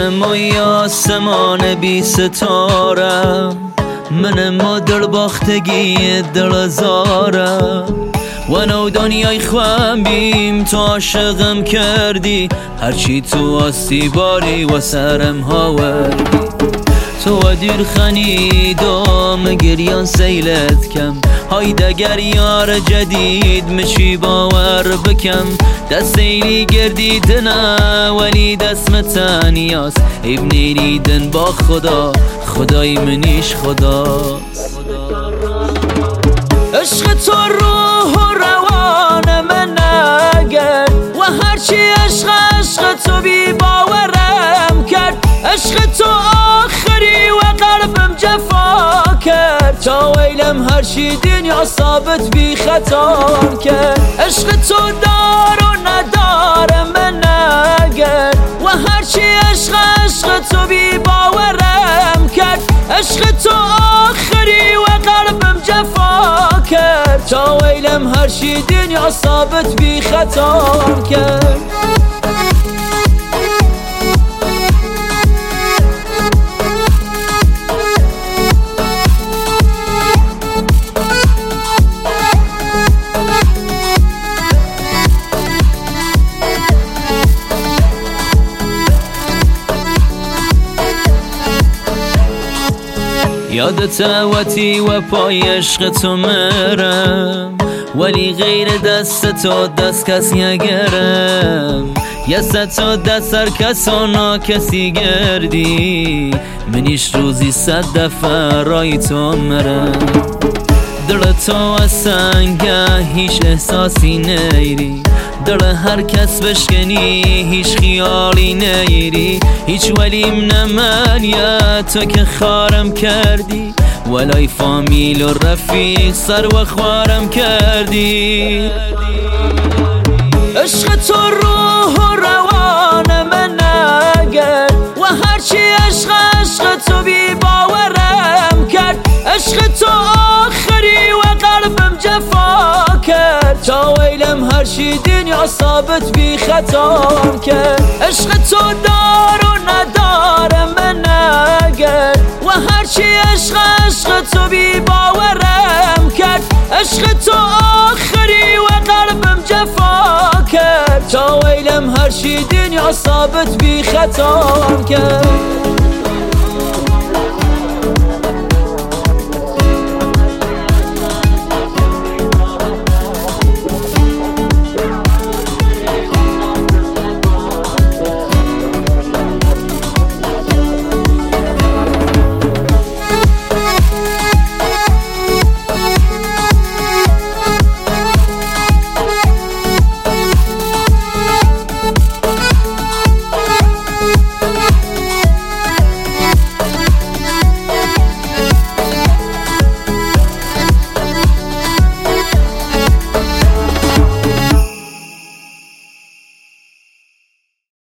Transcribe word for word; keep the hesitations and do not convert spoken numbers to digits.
منم و یه آسمان بی ستاره، منم و دل باختگی دل زاره و نو دنیای خوام بیم تو عاشقم کردی، هرچی تو آستی باری و سرم هاوردی. تو و دیر خنیدم گریان سیلت کم، های دگر یار جدید مچی باور بکم. دست ایلی گردیدنه ولی دست متنیاس، ایب نیریدن با خدا، خدای منیش خداست. عشق تو روح و روان من نگرد و هرچی عشق عشق تو بی باورم کرد. عشق تو آخری و قلبم جفا کرد، تا ویلم هرچی دنیا ثابت بی خطا کرد. عشق تو دار و ندارم من نگرد و هرچی عشق عشق تو بی باورم کرد. عشق تو آخری و قلبم جفا کرد، تا ویلم هرچی دنیا ثابت بی خطا کرد. یادت وقتی و پای عشق تو مرم، ولی غیر دست تو دست کس نگرم. یست تو دست هر کس و نا کسی گردی، منیش روزی صد دفعه رای تو مرم. دل تو از سنگه هیچ احساسی نیری، دل هر کس بشکنی هیچ خیالی نیری. هیچ ولیم نمن یا تو که خارم کردی، ولای فامیل و رفیق سر و خوارم کردی. عشق تو روح و روان من نگرد و هرچی عشق عشق تو بی باورم کرد. عشق تو آخری و قلبم جفا کرد، تا ویلم هرچی دنیا ثابت بی خطا کرد. عشق تو دار و ندارم من نگرد و هرچی عشق عشق تو بی باورم کرد. عشق تو آخری و قلبم جفا کرد، تا ویلم هرچی دنیا ثابت بی خطا کرد.